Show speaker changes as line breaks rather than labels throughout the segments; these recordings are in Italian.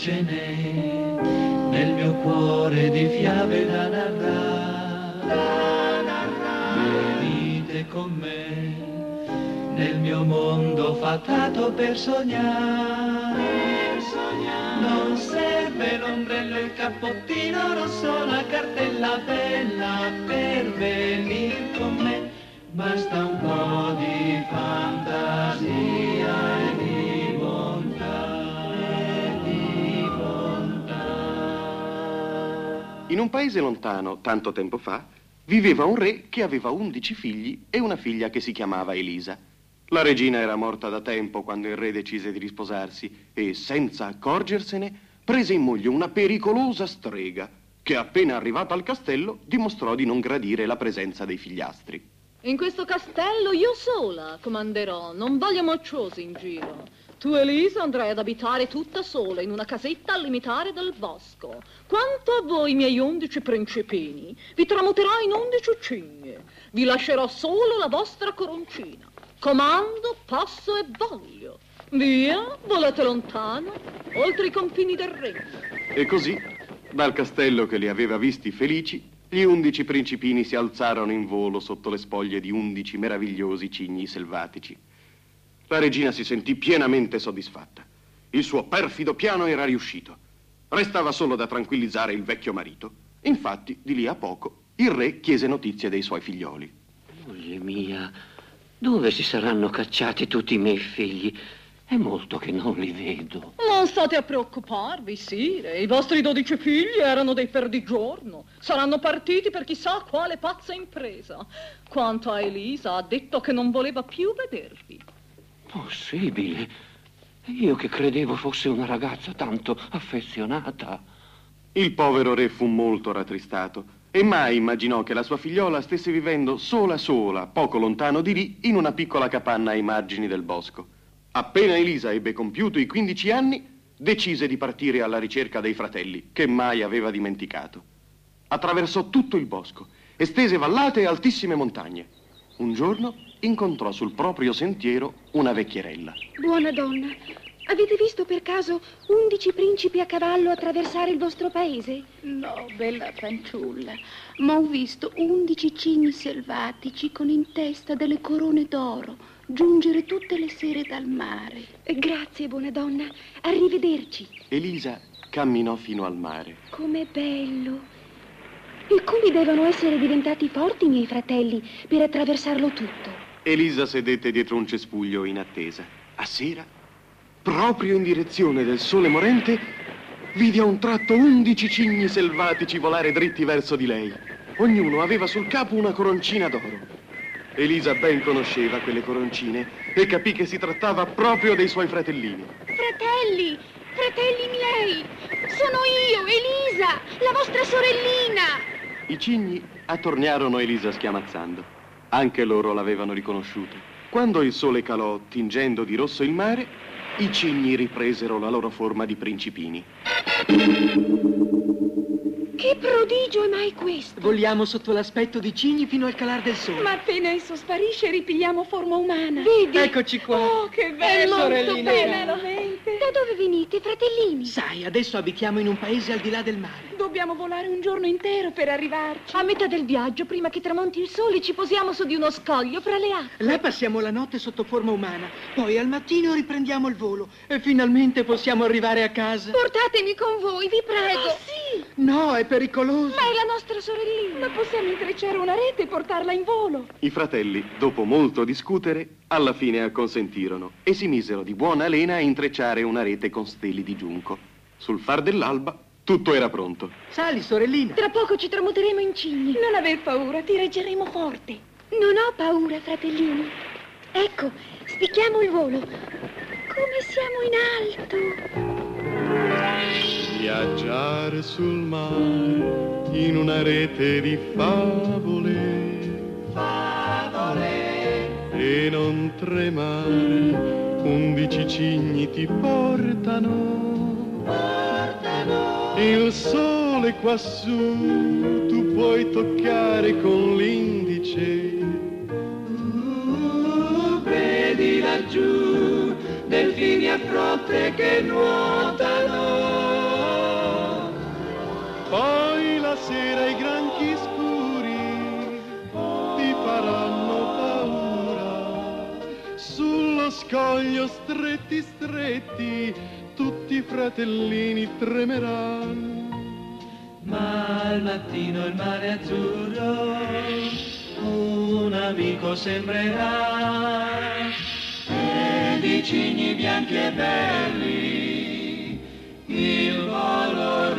ce n'è nel mio cuore di fiabe da narrare. Venite con me nel mio mondo fatato per sognare. Non serve l'ombrello, il cappottino rosso, la cartella bella per venire con me. Basta un po' di fantasia e di bontà,
In un paese lontano, tanto tempo fa, viveva un re che aveva 11 figli e una figlia che si chiamava Elisa. La regina era morta da tempo quando il re decise di risposarsi e, senza accorgersene, prese in moglie una pericolosa strega che, appena arrivata al castello, dimostrò di non gradire la presenza dei figliastri.
In questo castello io sola comanderò, non voglio mocciosi in giro. Tu, Elisa, andrai ad abitare tutta sola in una casetta al limitare del bosco. Quanto a voi, miei 11 principini, vi tramuterò in 11 cigne. Vi lascerò solo la vostra coroncina. Comando, passo e voglio. Via, volate lontano, oltre i confini del regno.
E così, dal castello che li aveva visti felici, gli 11 principini si alzarono in volo sotto le spoglie di 11 meravigliosi cigni selvatici. La regina si sentì pienamente soddisfatta. Il suo perfido piano era riuscito. Restava solo da tranquillizzare il vecchio marito. Infatti, di lì a poco, il re chiese notizie dei suoi figlioli.
Moglie mia, dove si saranno cacciati tutti i miei figli? È molto che non li vedo.
Non state a preoccuparvi, sire. I vostri 12 figli erano dei perdigiorno. Saranno partiti per chissà quale pazza impresa. Quanto a Elisa, ha detto che non voleva più vedervi.
Possibile? Io che credevo fosse una ragazza tanto affezionata.
Il povero re fu molto rattristato e mai immaginò che la sua figliola stesse vivendo sola, poco lontano di lì, in una piccola capanna ai margini del bosco. Appena Elisa ebbe compiuto i 15 anni, decise di partire alla ricerca dei fratelli, che mai aveva dimenticato. Attraversò tutto il bosco, estese vallate e altissime montagne. Un giorno incontrò sul proprio sentiero una vecchierella.
Buona donna, avete visto per caso 11 principi a cavallo attraversare il vostro paese?
No, bella fanciulla, ma ho visto 11 cigni selvatici con in testa delle corone d'oro giungere tutte le sere dal mare.
Grazie, buona donna. Arrivederci.
Elisa camminò fino al mare.
Com'è bello. E come devono essere diventati forti i miei fratelli per attraversarlo tutto?
Elisa sedette dietro un cespuglio in attesa. A sera, proprio in direzione del sole morente, vide a un tratto 11 cigni selvatici volare dritti verso di lei. Ognuno aveva sul capo una coroncina d'oro. Elisa ben conosceva quelle coroncine e capì che si trattava proprio dei suoi fratellini.
Fratelli miei, sono io, Elisa, la vostra sorellina.
I cigni attorniarono Elisa schiamazzando. Anche loro l'avevano riconosciuta. Quando il sole calò, tingendo di rosso il mare, i cigni ripresero la loro forma di principini.
Che prodigio è mai questo?
Voliamo sotto l'aspetto di cigni fino al calar del sole.
Ma appena esso sparisce ripigliamo forma umana. Vedi?
Eccoci qua.
Oh, che bello,
sorellina.
veramente. Da dove venite, fratellini?
Sai, adesso abitiamo in un paese al di là del mare.
Dobbiamo volare un giorno intero per arrivarci.
A metà del viaggio, prima che tramonti il sole, ci posiamo su di uno scoglio fra le acque.
Là passiamo la notte sotto forma umana, poi al mattino riprendiamo il volo e finalmente possiamo arrivare a casa.
Portatemi con voi, vi prego.
Oh, sì.
No, è pericoloso.
Ma è la nostra sorellina. Ma possiamo intrecciare una rete e portarla in volo.
I fratelli, dopo molto discutere, alla fine acconsentirono e si misero di buona lena a intrecciare una rete con steli di giunco. Sul far dell'alba, tutto era pronto.
Sali, sorellina.
Tra poco ci tramuteremo in cigni. Non aver paura, ti reggeremo forte. Non ho paura, fratellini. Ecco, spicchiamo il volo. Come siamo in alto.
Viaggiare sul mare in una rete di favole, e non tremare, 11 cigni ti portano. Il sole quassù tu puoi toccare con l'indice.
Vedi laggiù delfini a frotte che nuotano.
scoglio stretti stretti, tutti i fratellini tremeranno.
Ma al mattino il mare azzurro un amico sembrerà, ed i cigni bianchi e belli il volo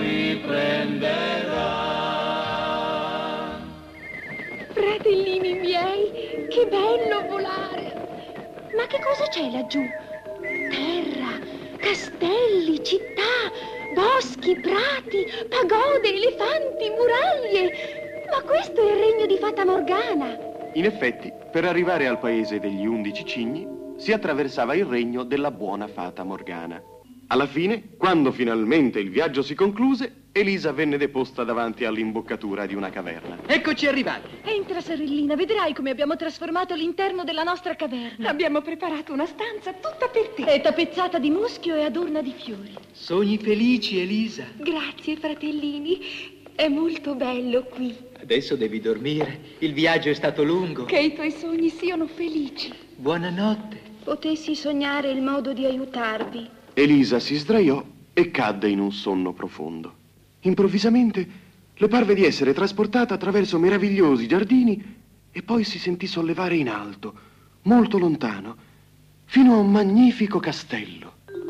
riprenderà.
Fratellini miei, che bello volare! Ma che cosa c'è laggiù? Terra, castelli, città, boschi, prati, pagode, elefanti, muraglie. Ma questo è il regno di Fata Morgana.
In effetti, per arrivare al paese degli 11 cigni, si attraversava il regno della buona Fata Morgana. Alla fine, quando finalmente il viaggio si concluse, Elisa venne deposta davanti all'imboccatura di una caverna.
Eccoci arrivati.
Entra, sorellina, vedrai come abbiamo trasformato l'interno della nostra caverna.
Abbiamo preparato una stanza tutta per te.
È tappezzata di muschio e adorna di fiori.
Sogni felici, Elisa.
Grazie, fratellini. È molto bello qui.
Adesso devi dormire. Il viaggio è stato lungo.
Che i tuoi sogni siano felici.
Buonanotte.
Potessi sognare il modo di aiutarvi.
Elisa si sdraiò e cadde in un sonno profondo. Improvvisamente le parve di essere trasportata attraverso meravigliosi giardini e poi si sentì sollevare in alto, molto lontano, fino a un magnifico castello.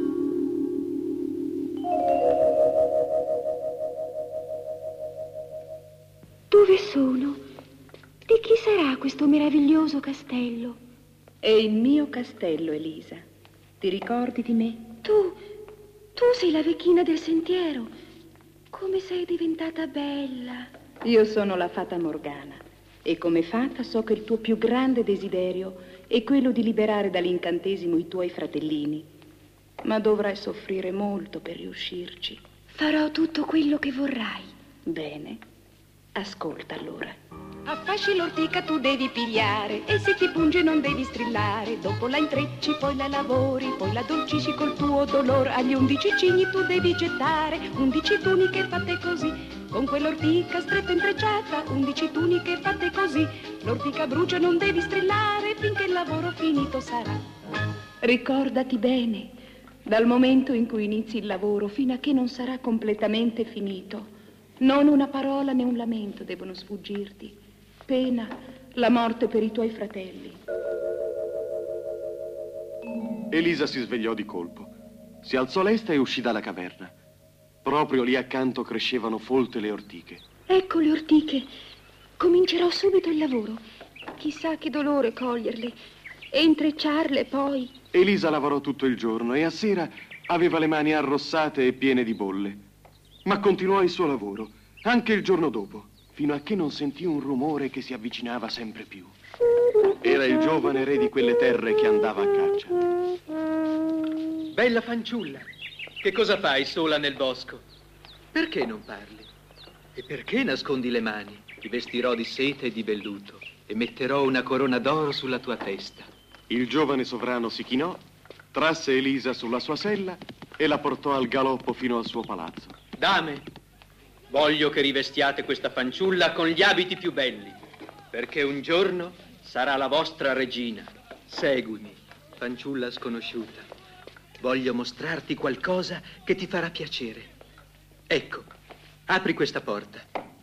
Dove sono? Di chi sarà questo meraviglioso castello?
È il mio castello, Elisa. Ti ricordi di me?
Tu sei la vecchina del sentiero. Come sei diventata bella.
Io sono la Fata Morgana e come fata so che il tuo più grande desiderio è quello di liberare dall'incantesimo i tuoi fratellini. Ma dovrai soffrire molto per riuscirci.
Farò tutto quello che vorrai.
Bene, ascolta allora.
Affasci l'ortica tu devi pigliare e se ti punge non devi strillare. Dopo la intrecci, poi la lavori, poi la dolcisci col tuo dolor. Agli 11 cigni tu devi gettare 11 tuniche fatte così. Con quell'ortica stretta intrecciata 11 tuniche fatte così. L'ortica brucia, non devi strillare finché il lavoro finito sarà.
Ricordati bene, dal momento in cui inizi il lavoro fino a che non sarà completamente finito, non una parola né un lamento devono sfuggirti. Pena la morte per i tuoi fratelli.
Elisa si svegliò di colpo. Si alzò lesta e uscì dalla caverna. Proprio lì accanto crescevano folte le ortiche.
Ecco le ortiche. Comincerò subito il lavoro. Chissà che dolore coglierle e intrecciarle poi.
Elisa lavorò tutto il giorno e a sera aveva le mani arrossate e piene di bolle. Ma continuò il suo lavoro, anche il giorno dopo, fino a che non sentì un rumore che si avvicinava sempre più. Era il giovane re di quelle terre che andava a caccia.
Bella fanciulla, che cosa fai sola nel bosco? Perché non parli? E perché nascondi le mani? Ti vestirò di seta e di velluto e metterò una corona d'oro sulla tua testa.
Il giovane sovrano si chinò, trasse Elisa sulla sua sella e la portò al galoppo fino al suo palazzo.
Dame, voglio che rivestiate questa fanciulla con gli abiti più belli, perché un giorno sarà la vostra regina. Seguimi, fanciulla sconosciuta. Voglio mostrarti qualcosa che ti farà piacere. Ecco, apri questa porta.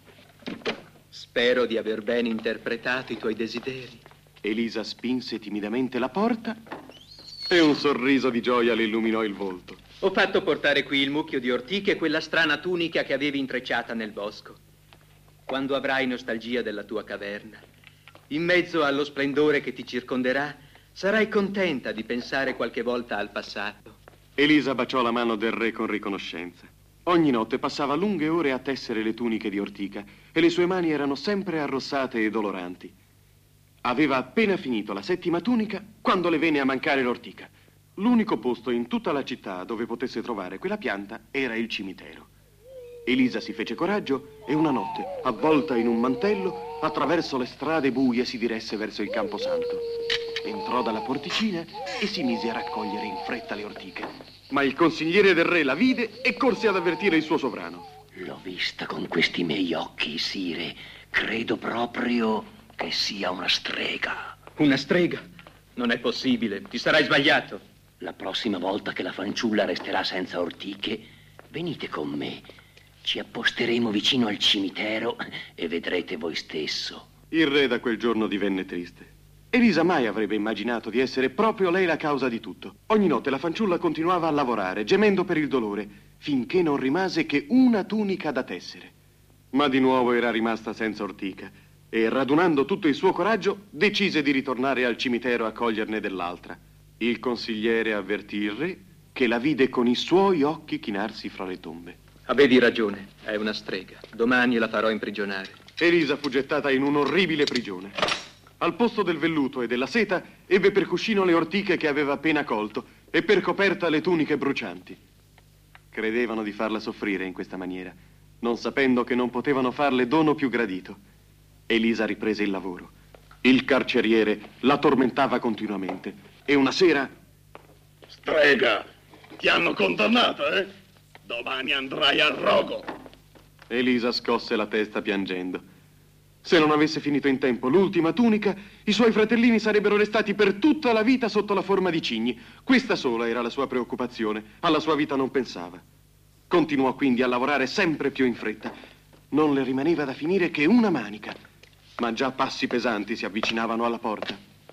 Spero di aver ben interpretato i tuoi desideri.
Elisa spinse timidamente la porta e un sorriso di gioia le illuminò il volto.
Ho fatto portare qui il mucchio di ortiche e quella strana tunica che avevi intrecciata nel bosco. Quando avrai nostalgia della tua caverna, in mezzo allo splendore che ti circonderà, sarai contenta di pensare qualche volta al passato.
Elisa baciò la mano del re con riconoscenza. Ogni notte passava lunghe ore a tessere le tuniche di ortica e le sue mani erano sempre arrossate e doloranti. Aveva appena finito la 7ª tunica quando le venne a mancare l'ortica. L'unico posto in tutta la città dove potesse trovare quella pianta era il cimitero. Elisa si fece coraggio e una notte, avvolta in un mantello, attraverso le strade buie si diresse verso il camposanto. Entrò dalla porticina e si mise a raccogliere in fretta le ortiche. Ma il consigliere del re la vide e corse ad avvertire il suo sovrano.
L'ho vista con questi miei occhi, sire. Credo proprio che sia una strega.
Una strega? Non è possibile, ti sarai sbagliato.
La prossima volta che la fanciulla resterà senza ortiche, venite con me. Ci apposteremo vicino al cimitero e vedrete voi stesso.
Il re da quel giorno divenne triste. Elisa mai avrebbe immaginato di essere proprio lei la causa di tutto. Ogni notte la fanciulla continuava a lavorare, gemendo per il dolore, finché non rimase che una tunica da tessere. Ma di nuovo era rimasta senza ortica e, radunando tutto il suo coraggio, decise di ritornare al cimitero a coglierne dell'altra. Il consigliere avvertì il re, che la vide con i suoi occhi chinarsi fra le tombe.
Avevi ragione, è una strega. Domani la farò imprigionare.
Elisa fu gettata in un'orribile prigione. Al posto del velluto e della seta ebbe per cuscino le ortiche che aveva appena colto e per coperta le tuniche brucianti. Credevano di farla soffrire in questa maniera, non sapendo che non potevano farle dono più gradito. Elisa riprese il lavoro. Il carceriere la tormentava continuamente e una sera...
Strega, ti hanno condannata, eh? Domani andrai al rogo.
Elisa scosse la testa piangendo. Se non avesse finito in tempo l'ultima tunica, i suoi fratellini sarebbero restati per tutta la vita sotto la forma di cigni. Questa sola era la sua preoccupazione. Alla sua vita non pensava. Continuò quindi a lavorare sempre più in fretta. Non le rimaneva da finire che una manica. Ma già passi pesanti si avvicinavano alla porta.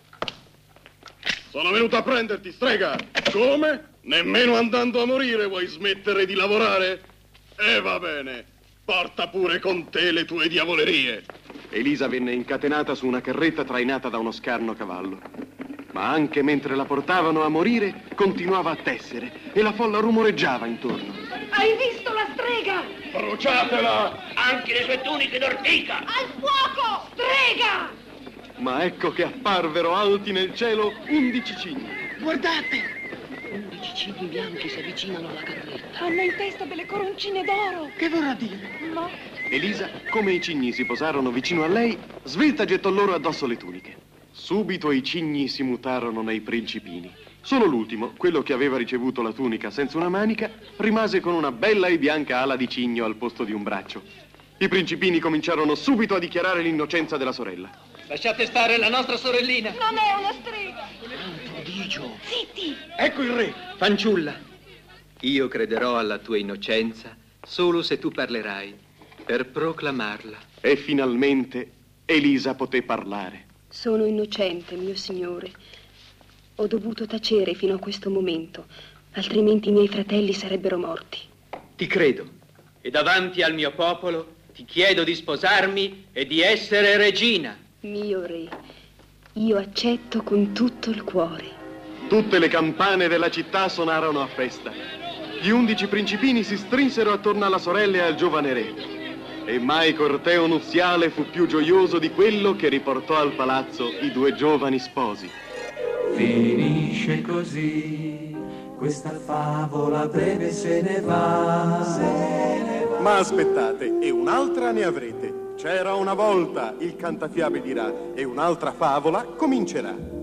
Sono venuto a prenderti, strega. Come? Nemmeno andando a morire vuoi smettere di lavorare? E va bene. Porta pure con te le tue diavolerie.
Elisa venne incatenata su una carretta trainata da uno scarno cavallo. Ma anche mentre la portavano a morire, continuava a tessere e la folla rumoreggiava intorno.
Hai visto la strega?
Bruciatela!
Anche le sue tuniche d'ortica!
Al fuoco! Strega!
Ma ecco che apparvero alti nel cielo 11 cigni.
Guardate!
11 cigni bianchi si avvicinano alla carretta.
Hanno in testa delle coroncine d'oro.
Che vorrà dire?
Ma
Elisa, come i cigni si posarono vicino a lei, svelta gettò loro addosso le tuniche. Subito i cigni si mutarono nei principini. Solo l'ultimo, quello che aveva ricevuto la tunica senza una manica, rimase con una bella e bianca ala di cigno al posto di un braccio. I principini cominciarono subito a dichiarare l'innocenza della sorella.
Lasciate stare la nostra sorellina.
non è una strega!
Un prodigio!
Zitti!
Ecco il re.
Fanciulla, io crederò alla tua innocenza solo se tu parlerai, per proclamarla.
E finalmente Elisa poté parlare.
Sono innocente, mio signore. Ho dovuto tacere fino a questo momento, altrimenti i miei fratelli sarebbero morti.
Ti credo, e davanti al mio popolo ti chiedo di sposarmi e di essere regina.
Mio re, io accetto con tutto il cuore.
Tutte le campane della città suonarono a festa. Gli 11 principini si strinsero attorno alla sorella e al giovane re. E mai corteo nuziale fu più gioioso di quello che riportò al palazzo i 2 giovani sposi.
Finisce così, questa favola breve se ne va.
Ma aspettate, e un'altra ne avrete. C'era una volta, il cantafiabe dirà, e un'altra favola comincerà.